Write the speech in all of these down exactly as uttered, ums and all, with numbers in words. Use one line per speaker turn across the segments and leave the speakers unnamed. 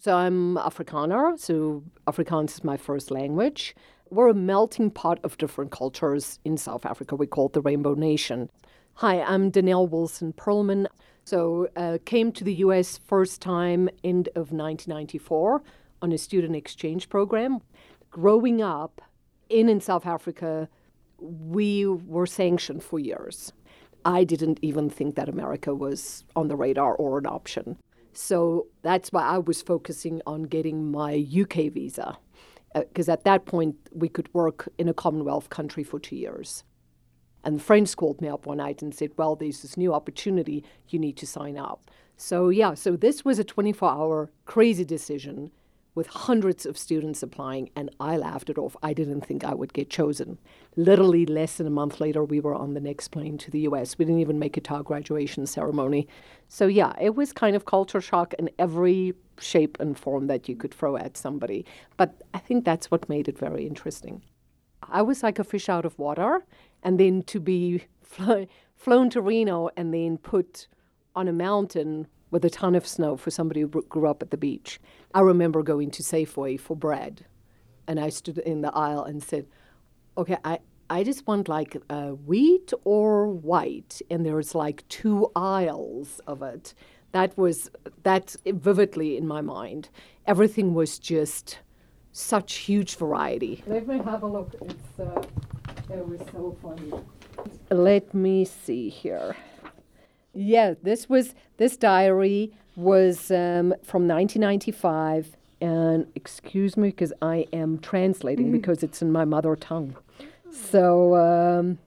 So I'm Afrikaner, so Afrikaans is my first language. We're a melting pot of different cultures in South Africa. We call it the Rainbow Nation. Hi, I'm Danelle Wilson Perlman. So uh, came to the U S first time end of nineteen ninety-four on a student exchange program. Growing up in, in South Africa, we were sanctioned for years. I didn't even think that America was on the radar or an option. So that's why I was focusing on getting my U K visa, because uh, at that point we could work in a Commonwealth country for two years. And friends called me up one night and said, well, there's this new opportunity, you need to sign up. So yeah, so this was a twenty-four hour crazy decision with hundreds of students applying, and I laughed it off. I didn't think I would get chosen. Literally less than a month later, we were on the next plane to the U S. We didn't even make it to our graduation ceremony. So yeah, it was kind of culture shock in every shape and form that you could throw at somebody. But I think that's what made it very interesting. I was like a fish out of water, and then to be fly, flown to Reno and then put on a mountain with a ton of snow for somebody who grew up at the beach. I remember going to Safeway for bread, and I stood in the aisle and said, okay, I, I just want like uh, wheat or white, and there's like two aisles of it. That was, that vividly in my mind. Everything was just such huge variety. Let me have a look. It's, uh, it was so funny. Let me see here. Yeah, this was this diary was um, from nineteen ninety-five, and excuse me because I am translating because it's in my mother tongue. So um,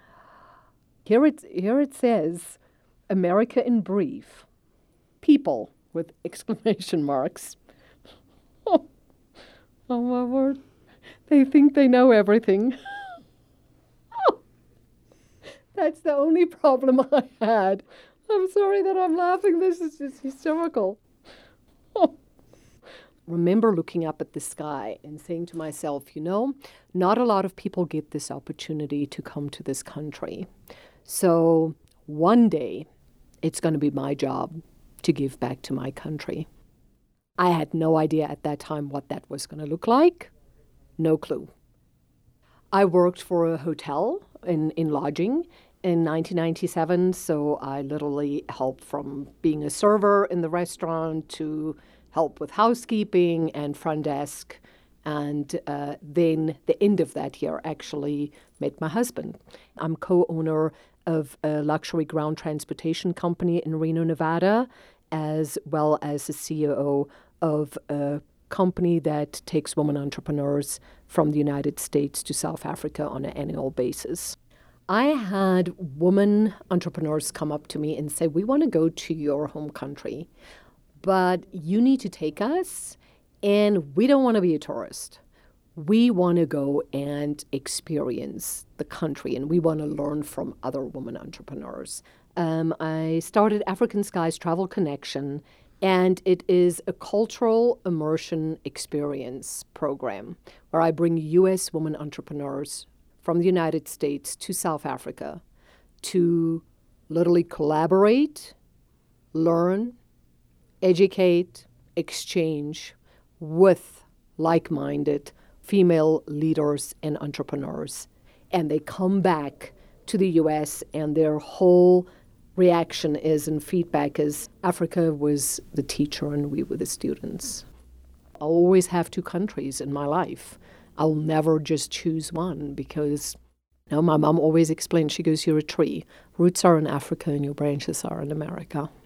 here it here it says, "America in brief, people with exclamation marks." Oh, oh my word! They think they know everything. That's the only problem I had. I'm sorry that I'm laughing. This is just hysterical. Oh. Remember looking up at the sky and saying to myself, you know, not a lot of people get this opportunity to come to this country. So one day it's going to be my job to give back to my country. I had no idea at that time what that was going to look like. No clue. I worked for a hotel in, in lodging in nineteen ninety-seven, so I literally helped from being a server in the restaurant to help with housekeeping and front desk. And uh, then the end of that year actually met my husband. I'm co-owner of a luxury ground transportation company in Reno, Nevada, as well as the C E O of a company that takes women entrepreneurs from the United States to South Africa on an annual basis. I had women entrepreneurs come up to me and say, we want to go to your home country, but you need to take us, and we don't want to be a tourist. We want to go and experience the country, and we want to learn from other women entrepreneurs. Um, I started African Skies Travel Connection, and it is a cultural immersion experience program where I bring U S women entrepreneurs from the United States to South Africa to literally collaborate, learn, educate, exchange with like-minded female leaders and entrepreneurs. And they come back to the U S and their whole reaction is and feedback is Africa was the teacher and we were the students. I'll always have two countries in my life. I'll never just choose one because, you know, my mom always explained, she goes, you're a tree. Roots are in Africa and your branches are in America.